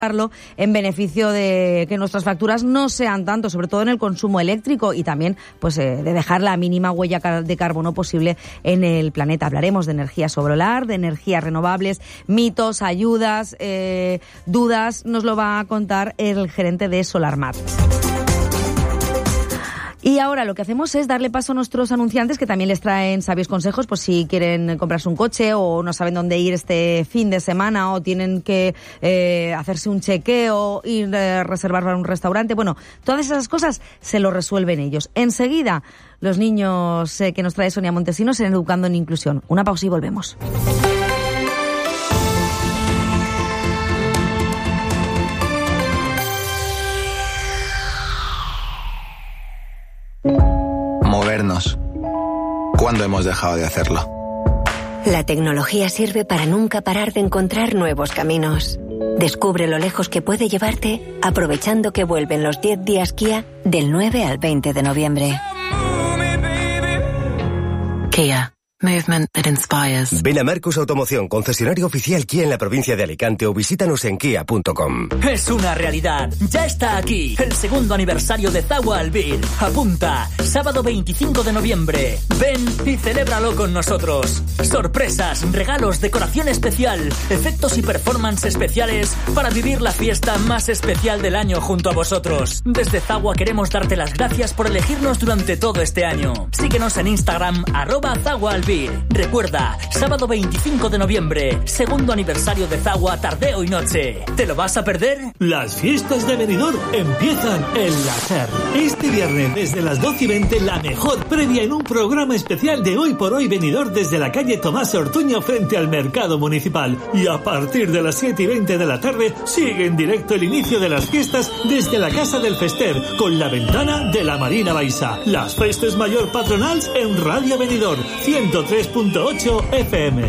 en beneficio de que nuestras facturas no sean tanto, sobre todo en el consumo eléctrico, y también pues de dejar la mínima huella de carbono posible en el planeta. Hablaremos de energía solar, de energías renovables, mitos, ayudas, dudas. Nos lo va a contar el gerente de SolarMat. Y ahora lo que hacemos es darle paso a nuestros anunciantes, que también les traen sabios consejos, pues si quieren comprarse un coche o no saben dónde ir este fin de semana o tienen que hacerse un chequeo, ir a reservar para un restaurante. Bueno, todas esas cosas se lo resuelven ellos. Enseguida, los niños que nos trae Sonia Montesinos en Educando en Inclusión. Una pausa y volvemos. Movernos. ¿Cuándo hemos dejado de hacerlo? La tecnología sirve para nunca parar de encontrar nuevos caminos. Descubre lo lejos que puede llevarte aprovechando que vuelven los 10 días Kia del 9 al 20 de noviembre. Kia. Movement that inspires. Ven a Marcos Automoción, concesionario oficial Kia en la provincia de Alicante, o visítanos en kia.com. Es una realidad. Ya está aquí el segundo aniversario de Zagua Albir. Apunta, sábado 25 de noviembre. Ven y celébralo con nosotros. Sorpresas, regalos, decoración especial, efectos y performance especiales para vivir la fiesta más especial del año junto a vosotros. Desde Zagua queremos darte las gracias por elegirnos durante todo este año. Síguenos en Instagram, @ZaguaAlbir. Recuerda, sábado 25 de noviembre, segundo aniversario de Zagua, tardeo y noche. ¿Te lo vas a perder? Las fiestas de Benidorm empiezan en la SER. Este viernes desde las 12:20, la mejor previa en un programa especial de Hoy por Hoy Benidorm desde la calle Tomás Ortuño frente al Mercado Municipal. Y a partir de las 7:20 de la tarde sigue en directo el inicio de las fiestas desde la Casa del Fester con la ventana de la Marina Baixa. Las festes mayor patronals en Radio Benidorm 103.8 FM.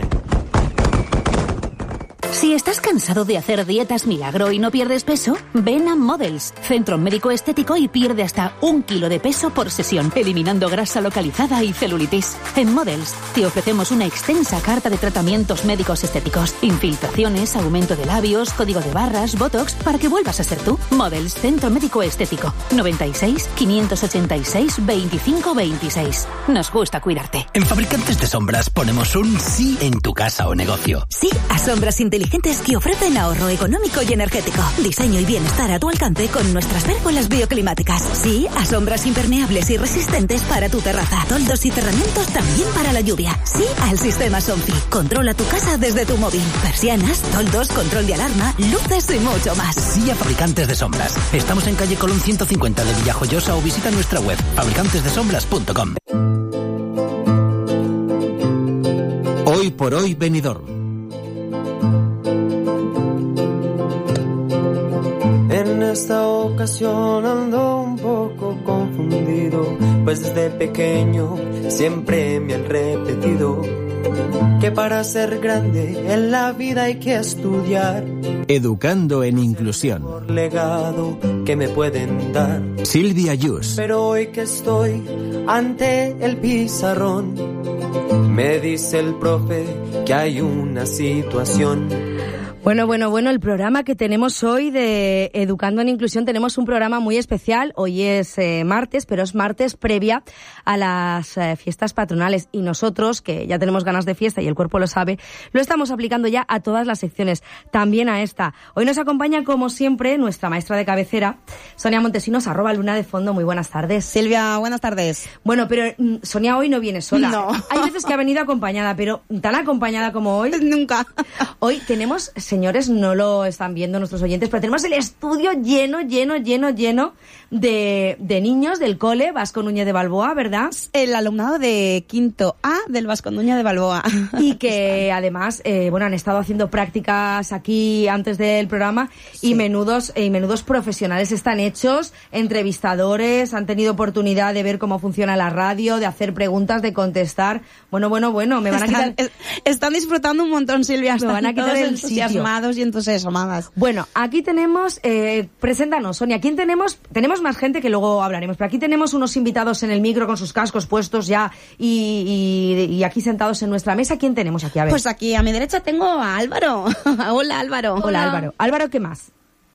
Si estás cansado de hacer dietas milagro y no pierdes peso, ven a Models, centro médico estético, y pierde hasta 1 kilo de peso por sesión, eliminando grasa localizada y celulitis. En Models te ofrecemos una extensa carta de tratamientos médicos estéticos, infiltraciones, aumento de labios, código de barras, botox, para que vuelvas a ser tú. Models, centro médico estético, 96 586 25 26. Nos gusta cuidarte. En Fabricantes de Sombras ponemos un sí en tu casa o negocio. Sí a sombras inteligentes que ofrecen ahorro económico y energético. Diseño y bienestar a tu alcance con nuestras pérgolas bioclimáticas. Sí a sombras impermeables y resistentes para tu terraza. Toldos y cerramientos también para la lluvia. Sí al sistema Somfy. Controla tu casa desde tu móvil. Persianas, toldos, control de alarma, luces y mucho más. Sí a Fabricantes de Sombras. Estamos en calle Colón 150 de Villajoyosa, o visita nuestra web fabricantesdesombras.com. Hoy por Hoy Benidorm. En esta ocasión ando un poco confundido, pues desde pequeño siempre me han repetido que para ser grande en la vida hay que estudiar. Educando en Inclusión. Por legado que me pueden dar. Silvia Yus. Pero hoy que estoy ante el pizarrón, me dice el profe que hay una situación. Bueno, el programa que tenemos hoy de Educando en Inclusión, tenemos un programa muy especial. Hoy es martes, pero es martes previa a las fiestas patronales, y nosotros, que ya tenemos ganas de fiesta y el cuerpo lo sabe, lo estamos aplicando ya a todas las secciones, también a esta. Hoy nos acompaña, como siempre, nuestra maestra de cabecera, Sonia Montesinos, @Luna de Fondo. Muy buenas tardes. Silvia, buenas tardes. Bueno, pero Sonia hoy no viene sola. No. Hay veces que ha venido acompañada, pero tan acompañada como hoy. Nunca. Hoy tenemos, señores, no lo están viendo nuestros oyentes, pero tenemos el estudio lleno de niños del cole Vasco Núñez de Balboa, ¿verdad? El alumnado de quinto A del Vasco Núñez de Balboa. Y que además, han estado haciendo prácticas aquí antes del programa, sí. y menudos profesionales están hechos, entrevistadores, han tenido oportunidad de ver cómo funciona la radio, de hacer preguntas, de contestar. Bueno, me van a quitar... Están disfrutando un montón, Silvia. Me van a quitar el entusiasmados y entusiasmadas. Bueno, aquí tenemos, preséntanos, Sonia, ¿quién tenemos? Tenemos más gente que luego hablaremos, pero aquí tenemos unos invitados en el micro con sus cascos puestos ya y aquí sentados en nuestra mesa. ¿Quién tenemos aquí? A ver. Pues aquí a mi derecha tengo a Álvaro. Hola, Álvaro. Hola, Álvaro. Álvaro, ¿qué más?